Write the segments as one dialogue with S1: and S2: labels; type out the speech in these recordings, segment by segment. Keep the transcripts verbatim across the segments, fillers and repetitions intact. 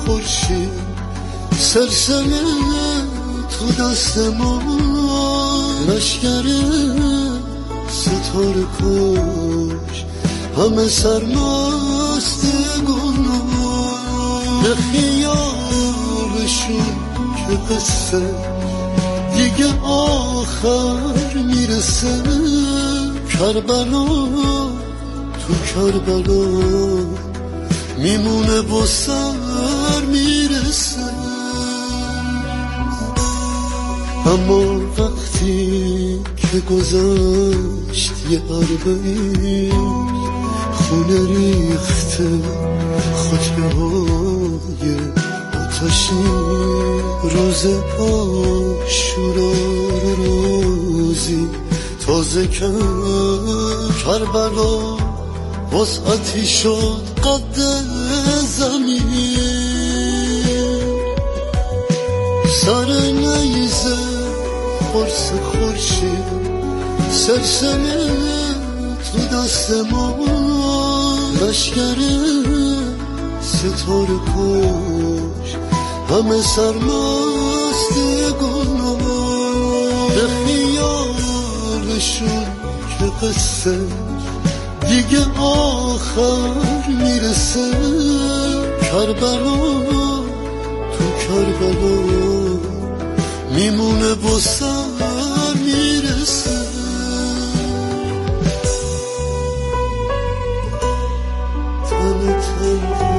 S1: خورشید سلسله تو دست ما، لشگر ستاره کش همه سرمست گناه، به خیالشون که قصه دیگه آخر میرسه. کربلا تو کربلا میمونه و سر میرسه. اما وقتی که گذشت یه اربعین، خونه ریخته خاطره های آتشی، روز عاشورا روزی تازه کرد کربلا، وسعتی شد قد زمین. سر نیزه قرص خورشید سلسله تو دست ما، لشگر ستاره کش همه سرمست گناه، به خیالشون که قصه دیگه آخر میرسه. کربلا تو کربلا میمونه و سر میرسه. تن تن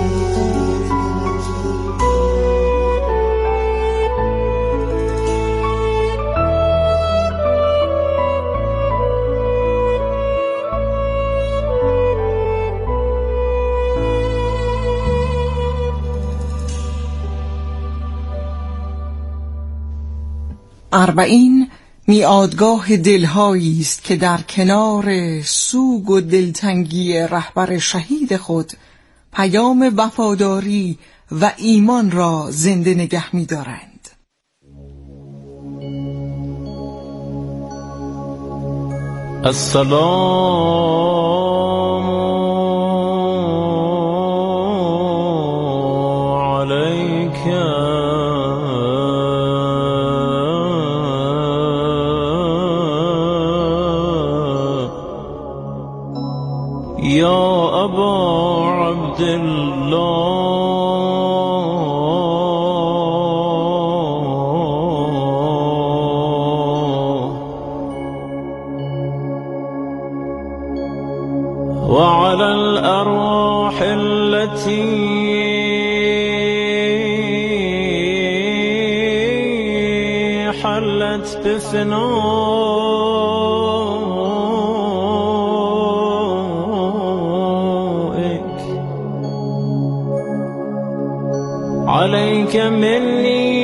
S2: اربعین میادگاه دلهایی است که در کنار سوگ و دلتنگی رهبر شهید خود پیام وفاداری و ایمان را زنده نگه می‌دارند.
S3: السلام علیک یا ابا عبدالله، وعلى الأرواح التي حلت بفنائك، عليك مني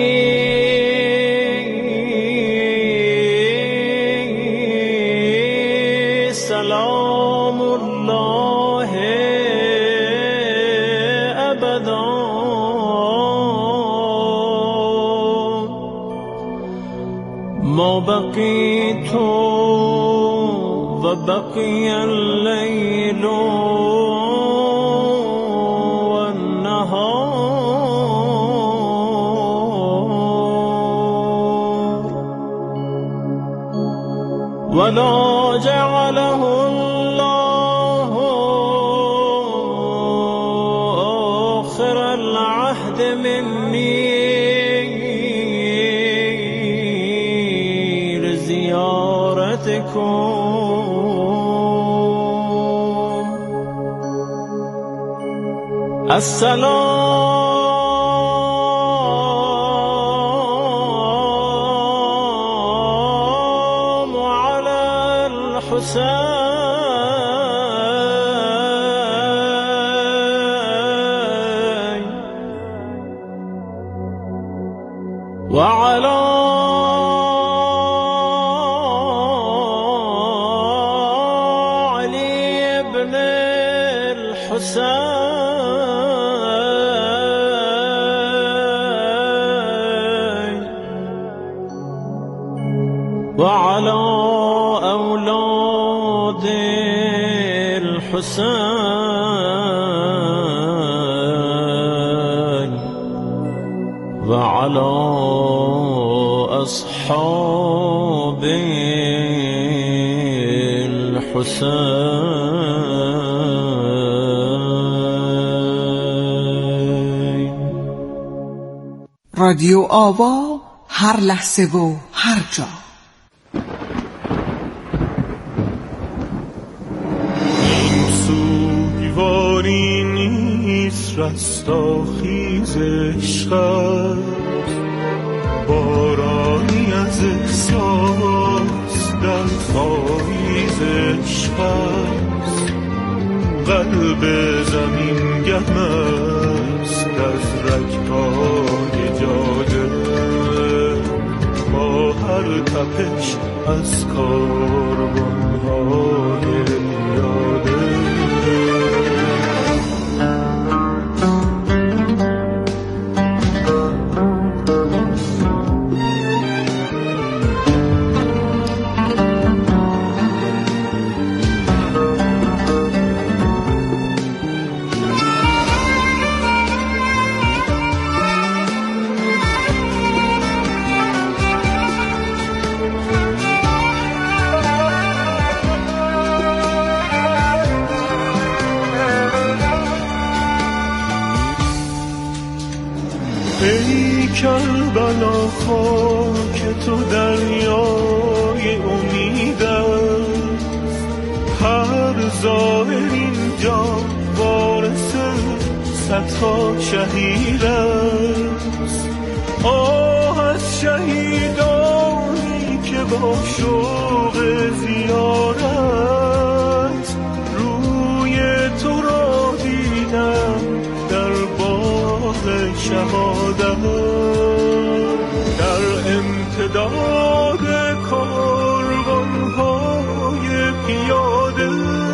S3: سلام الله أبدا، ما بقيت وبقي الليل والنهار، ولا جعله الله آخر العهد مني لزيارتكم. السلام على الحسين وعلى علي بن الحسين وعلى أولاد الحسين وعلى أصحاب الحسين.
S2: رادیو آوا، هر لحظه و هر جا.
S1: این سوگواری نیست، رستاخیز عشق است، بارانی از احساس در پاییز عشق است. قلب زمین گرم است از رگ‌های جاده، با هر تپش از کاروان‌های پیاده. ای کربلا خاک تو دریای امید است، هر ظاهر اینجا وارث صدها شهید است. آه از شهیدانی که با شوق زیارت روی تو را دیدم در باغ شهادت. در امتداد کاروان‌های پیاده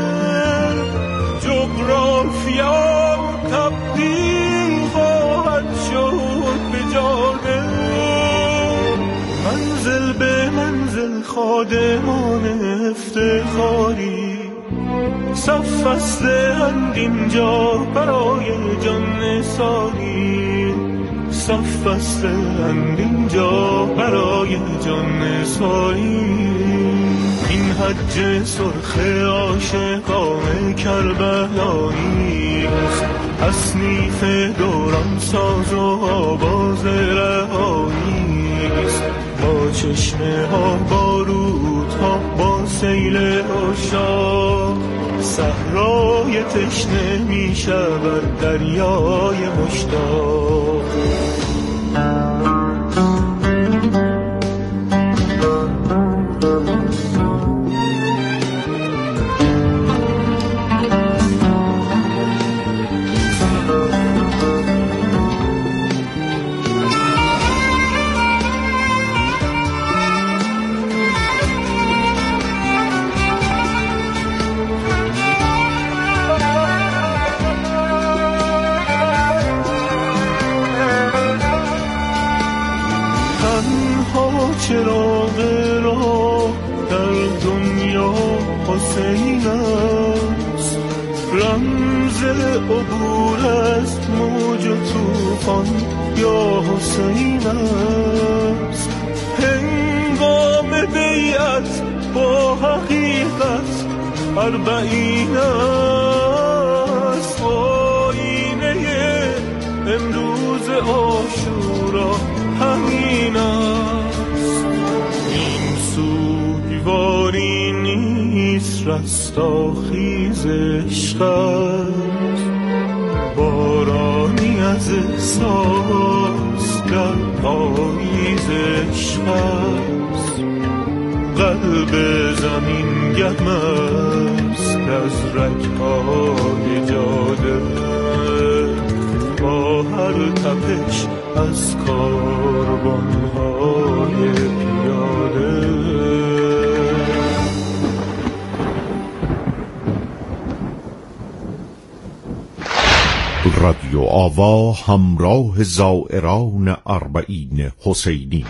S1: جغرافیا تبدیل خواهد شد به جاده. منزل به منزل خادمان افتخاری صف بسته‌اند اینجا برای جان نثاری. صف بسته‌اند اینجا برای جان نثاری. این حج سرخ عاشقان کربلایی است، تصنیف دوران ساز و آواز رهایی است. با چشمه ها با رودها با سیل عشاق، صحرای تشنه می شود دریای مشتاق. چراغ راه در دنیا حسین است، رمز عبور است موج و طوفان یا حسین است. هنگام بیعت با حقیقت اربعین است، آینه امروز عاشورا همین است. این سوگواری نیست، رستاخیز عشق است، بارانی از احساس در پاییز عشق است. قلب زمین گرم است از رگ‌های جاده، با هر تپش از کاروان‌های پیاده.
S4: رادیو آوا همراه زائران اربعین حسینی.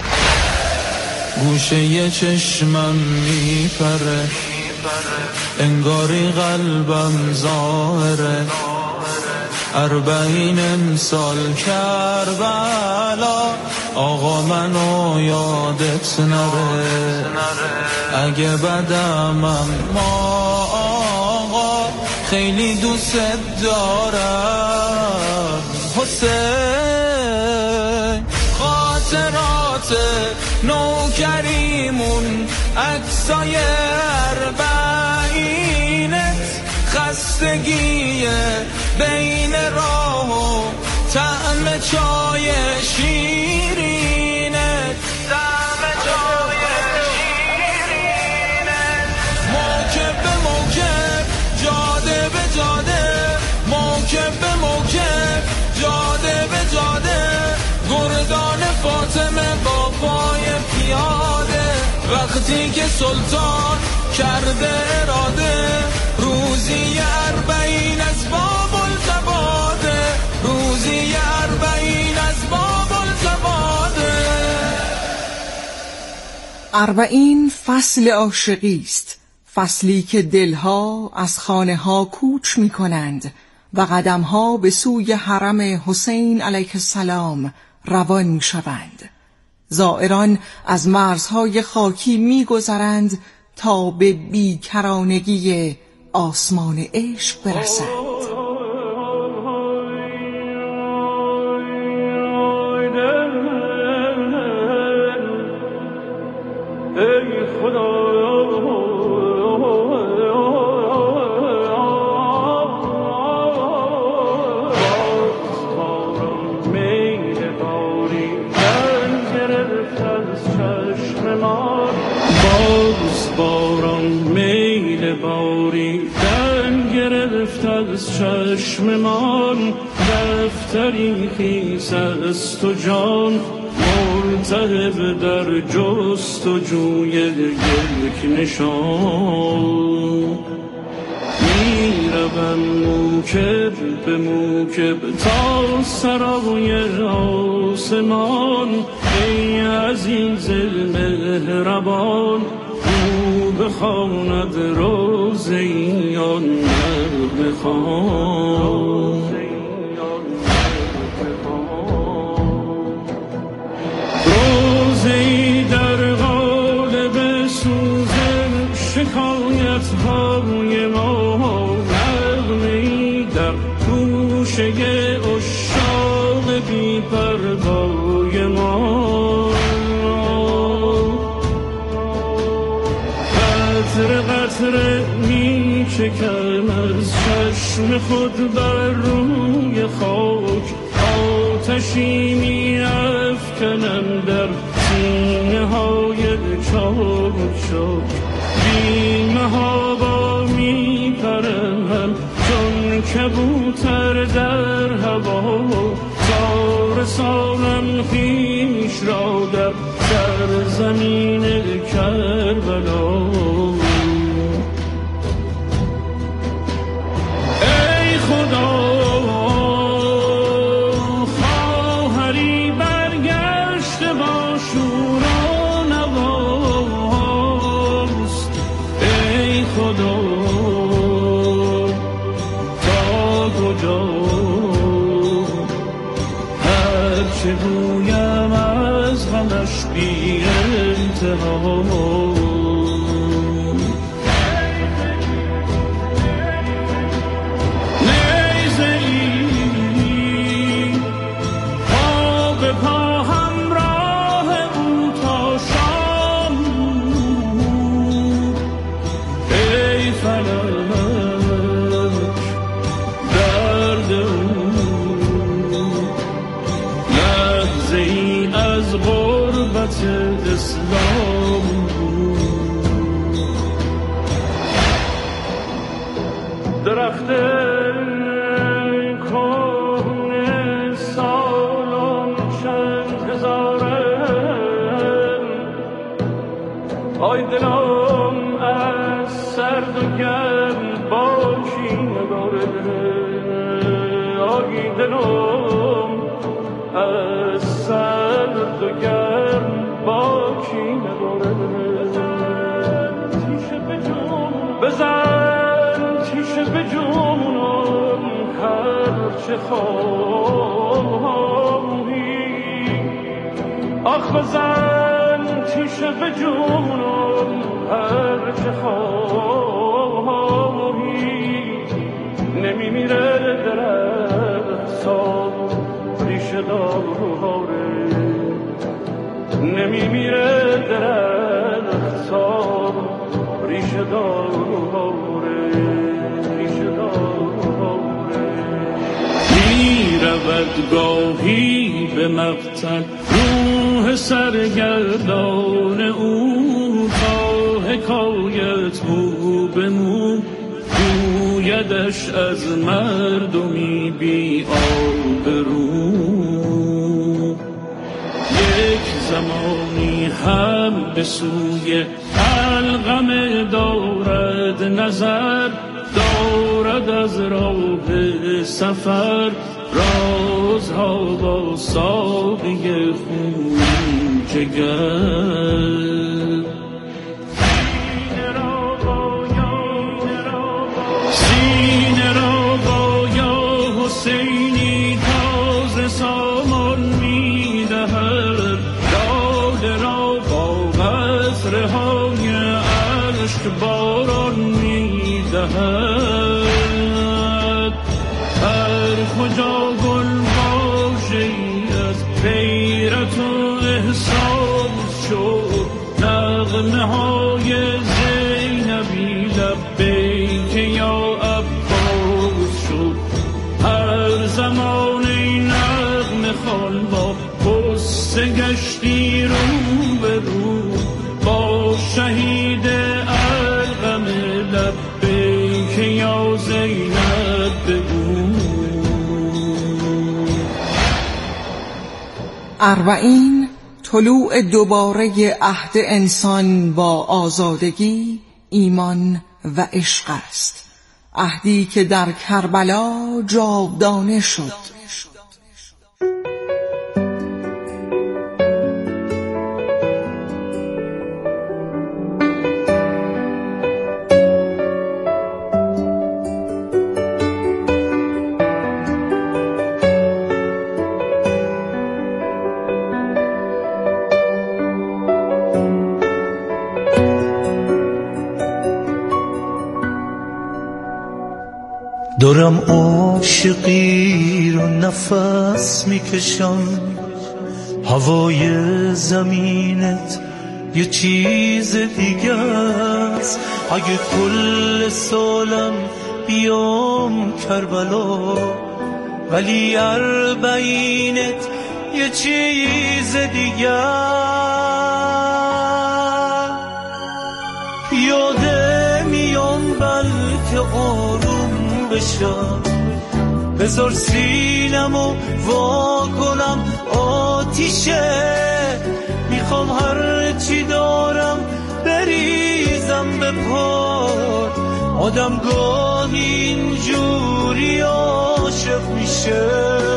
S5: گوشه چشمم میپره، انگاری قلبم ظاهره، اربعین امسال کربلا آقا منو یادت نره اگه بدمم ما آقا خیلی دوست دارم حسین خاطرات نوکریمون عکسای اربعینت خستگی بین راه و طعم چای شیرینت طعم چای شیرینت موکب به موکب جاده به جاده موکب به موکب جاده به جاده گردان فاطمه با پای پیاده وقتی که سلطان کرده اراده روزی اربعین از باب التباده روزی اربعین از باب التباده.
S2: اربعین فصل عاشقی است، فصلی که دلها از خانه ها کوچ می کنند و قدمها به سوی حرم حسین علیه السلام روان می شوند. زائران از مرزهای خاکی می گذرند تا به بیکرانگی آسمان عشق برسند.
S1: ای خدا از چشم من دفتری خیس است و جان ملتهب در جست و جوی یک نشان میروم موکب به موکب تا سرای آسمان ای عزیز مهربان او بخواند روزیان نغمه خوان روزی در قالب سوز شکایت های ما نغمه‌ای در گوشه عشاق بی پروای ما قطره قطره می چکم از چشم خود بر روی خاک آتشی می افکنم در سینه های چاک چاک بیمه ها با می پرم چون کبوتر در هوا تا رسانم خویش را در سرزمین کربلا ای خدا خواهری برگشته با شور و نواست ای خدا تا کجا هرچه گویم از غمش بی انتها اسلام درخت کهنه سالان چند هزارم آی دلم از سرد و گرم با کینه داره آی دلم از سرد و گرم با کینه داره تیشه به جون بزن تیشه به جونم هرچه خواهی آخ بزن تیشه به جونم هر که خواهی نمیمیره درخت سال ریشه داره نمیمیره درخت سال ریشه داره ریشه داره میرود گاهی به مقتل روح سرگردان او تا حکایت مو به مو گویدش از مردمی بی آبرو یک زمانی هم به سوی القمه دارد نظر دارد از راه سفر رازها با ساقی خون جگر سینه را با یا حسینی تازه سامان میدهد لاله را با قطره‌های اشک باران میدهد هر کجا گل واژه‌ای از غیرت و احساس شد نغمه های زینبی لبیک یا عباس شد هر زمان این نغمه خوان با قصه گشتی رو به رو با شهید القمه لبیک یا زینب بگو
S2: اربعین طلوع دوباره عهد انسان با آزادگی، ایمان و عشق است، عهدی که در کربلا جاودانه شد.
S6: دارم عاشقی رو نفس میکشم هوای زمینت یه چیز دیگه است اگه کل سالم بیام کربلا ولی اربعینت یه چیز دیگه یاده میام بلکه آروم بشم بذار سینمو وا کنم آتیشه میخوام هر چی دارم بریزم به پار آدم گاهی اینجوری عاشق میشه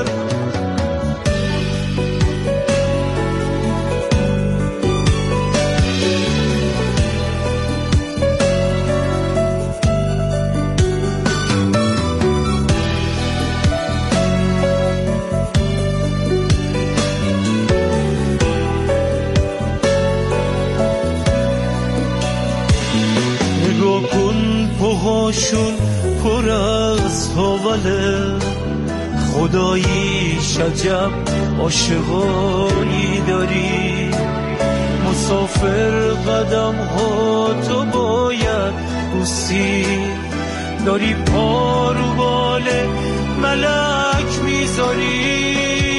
S6: پاهاشون پر از حواله خدایی شجب عاشقایی داری مسافر قدم ها تو باید بوسی داری پا رو بال ملک میذاری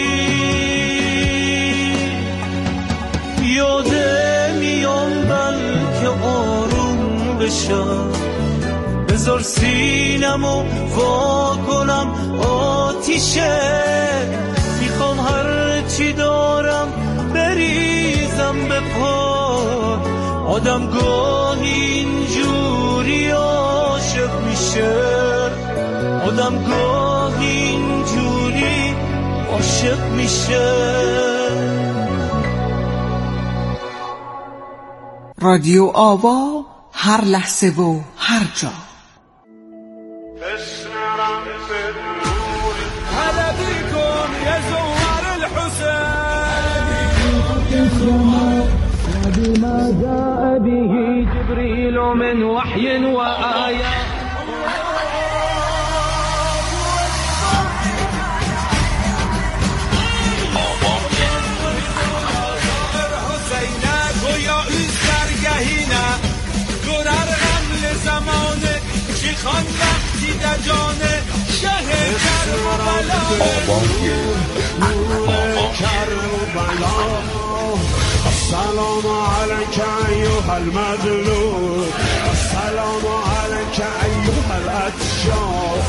S6: یاده میام بلکه آروم بشم بذار سینمو وا کنم آتیشه میخوام هر چی دارم بریزم به پا آدم گاهی اینجوری عاشق میشه آدم گاهی اینجوری عاشق میشه
S2: رادیو آوا هر لحظه و هر جا
S5: هلا بيكم يا زوار الحسين
S1: جاء به جبريل من وحي وآيات
S5: خان وقتی در جانه شه کربلا آبای کربلا السلام علیک ایها المظلوم السلام علیک ایها الاتشاف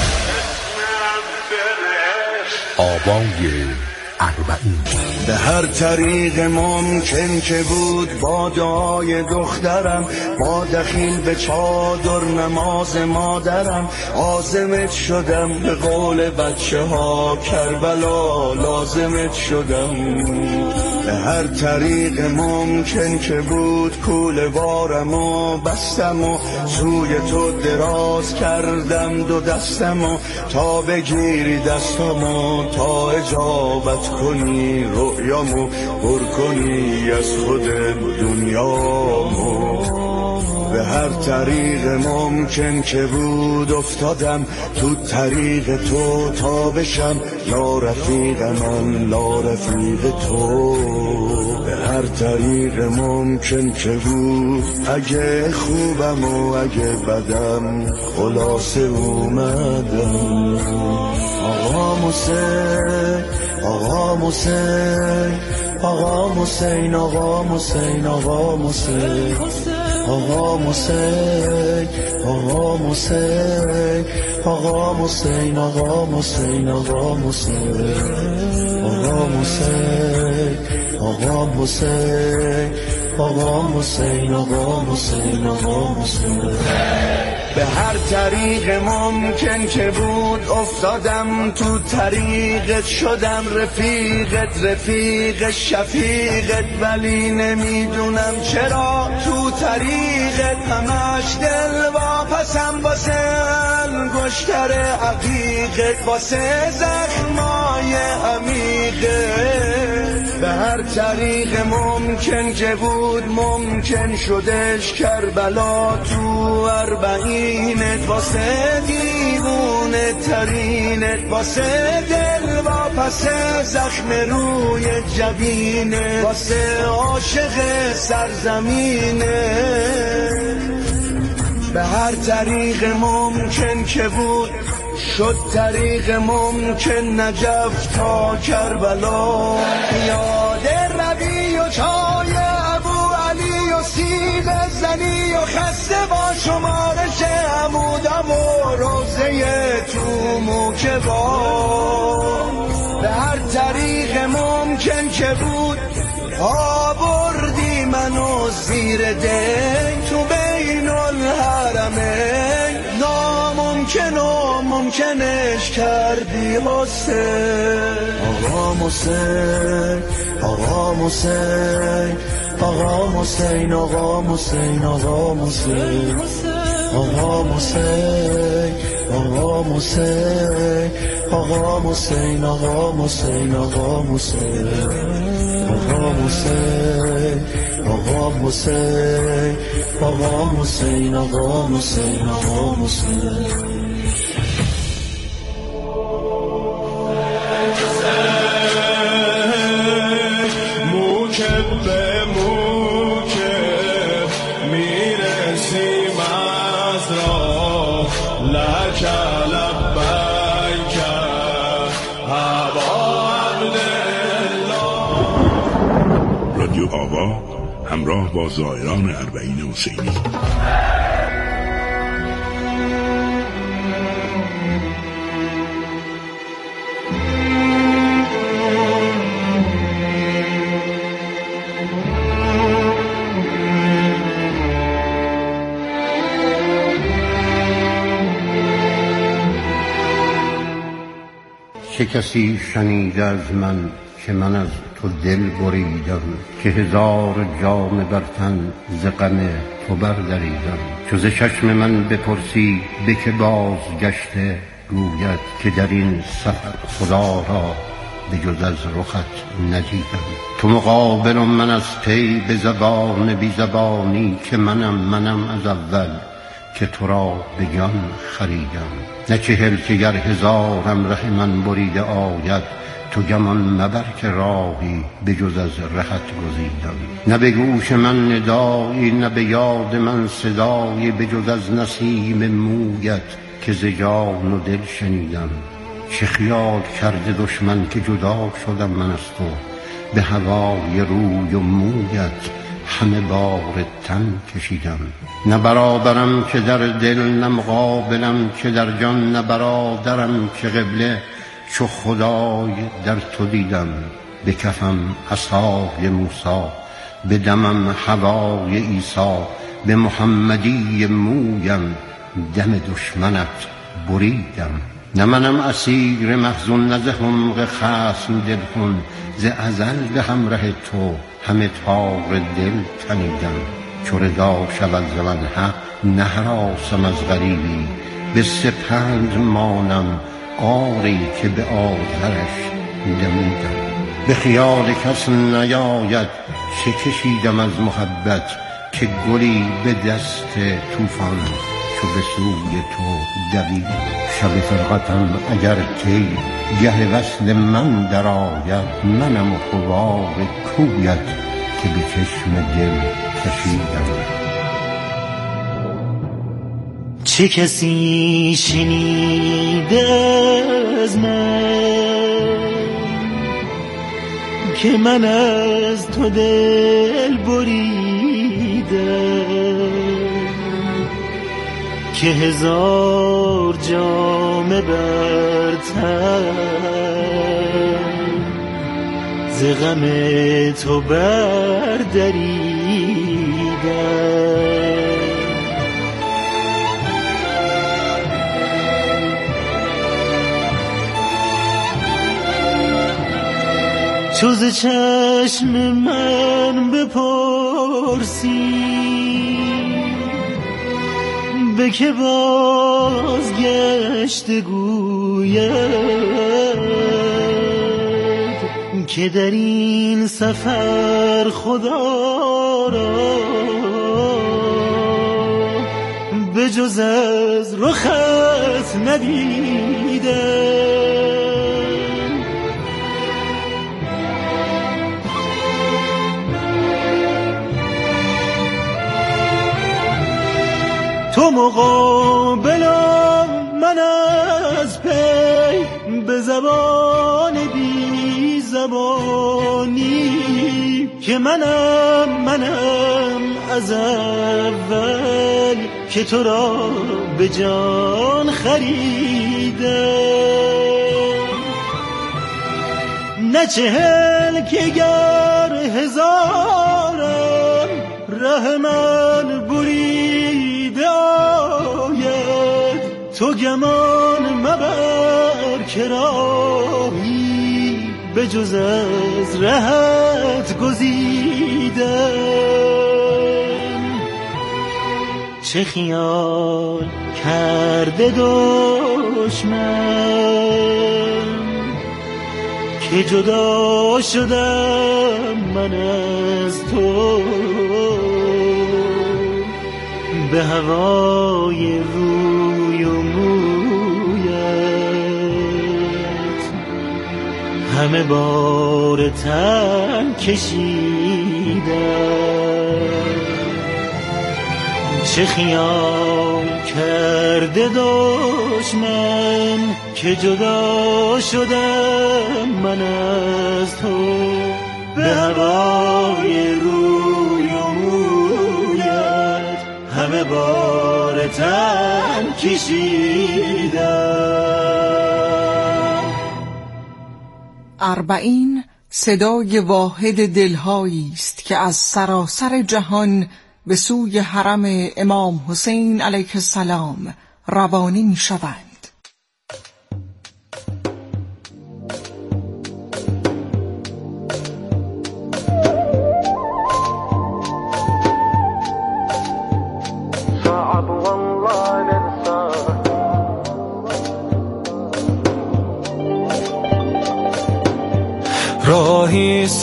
S7: آبای اربعین.
S6: به هر طریق ممکن که بود با دعای دخترم، با دخیل به چادر نماز مادرم، عازمت شدم به قول بچه ها کربلا لازمت شدم. به هر طریق ممکن که بود کوله بارم و بستم و سوی تو دراز کردم دو دستم و تا بگیری دستم و تا اجابت کنی رؤیامو پر کنی از خود دنیامو. به هر طریق ممکن که بود افتادم تو طریق تو تا بشم لا رفیق من لا رفیق تو. به هر طریق ممکن که بود اگه خوبم و اگه بدم خلاصه اومدم. آقا حسین آقا حسین آقا حسین آقا حسین آقا حسین آقا حسین آقا حسین آقا حسین آقا حسین آقا حسین آقا حسین آقا حسین آقا حسین آقا حسین آقا حسین. به هر طریق ممکن که بود افتادم تو طریقت شدم رفیقت رفیق شفیقت، ولی نمیدونم چرا تو طریقت همش دل واپسم واسه انگشتر عقیقت واسه زخمای عمیقت. به هر طریق ممکن که بود ممکن شدش کربلا تو اربعینت واسه دیوونه ترینت واسه دل واپس زخم روی جبینت واسه عاشق سرزمینت. به هر طریق ممکن که بود شد طریق ممکن نجف تا کربلا. یاد روی و چای ابو علی و سیب زنی و خسته با شمارش عمودم و روزه تو موکه با. به هر طریق ممکن که بود آوردی منو زیر دین تو بین الحرمین. ناممکن و ممکنش کردی حسین. آقا حسین آقا حسین آقا حسین آقا حسین آقا حسین آقا حسین آقا حسین آقا حسین آقا حسین آقا حسین آقا حسین آقا حسین آقا حسین آقا حسین آقا حسین.
S8: رادیو آوا همراه با زائران اربعین حسینی.
S7: چه کسی شنیده از من که من از تو دل بریدم، که هزار جام بر تن ز غم تو بردریدم. چو ز چشم من بپرسی به که باز گشته، گوید که در این سفر خدا را به جز از رخت ندیدم. تو مقابل و من از پی به زبان بی زبانی که منم منم از اول که تو را به جان خریدم. نه چهل که گر هزارم ره من بریده آید تو گمان مبر که راهی به جز از رهت گزیدم. نه به گوش من ندایی نه به یاد من صدایی به جز از نسیم مویت که ز جان و دل شنیدم. چه خیال کرده دشمن که جدا شدم من از تو به هوای روی و مویت همه بار تن کشیدم. نه برابرم که در دل نه مقابلم که در جان نه برادرم که قبله چو خدای در تو دیدم. به کفم عصای موسی به دمم هوای عیسی به محمدی مویم دم دشمنت بریدم. نه منم اسیر محزون نه ز حمق خصم دل کن ز ازل به همراه تو همه تار دل تنیدم. چو رضا شود ز من حق نه هراسم از غریبی به سپند مانم آری که به آذرش دمیدم. به خیال کس نیاید چه کشیدم از محبت که گلی به دست طوفان چو به سوی تو دوید. شب فرقتم اگر کی گه وصل من در آید منم و غبار کویت که به چشم دل کشیدم.
S3: چه کسی شنیده از من که من از تو دل بریدم که هزار جامه برتر ز غم تو بردریدم. چو ز چشم من بپرسی به که بازگشت گوید که در این سفر خدا را به جز از رخت ندیدم. تو مقابلم من از پی به زبان بی زبانی که منم منم از اول که تو را به جان خریدم. نه چهل که گر هزارم ره من بریده آید تو گمان مبر که راهی به جز از رهت گزیدم. چه خیال کرده دشمن که جدا شدم من از تو به هوای روی و مویت همه بار تن کشیدم. چه خیال کرده دشمن که جدا شدم من از تو به هوای روی و مویت همه بار تن کشیدم.
S2: اربعین صدای واحد دلهایی است که از سراسر جهان به سوی حرم امام حسین علیه السلام روانه می شود.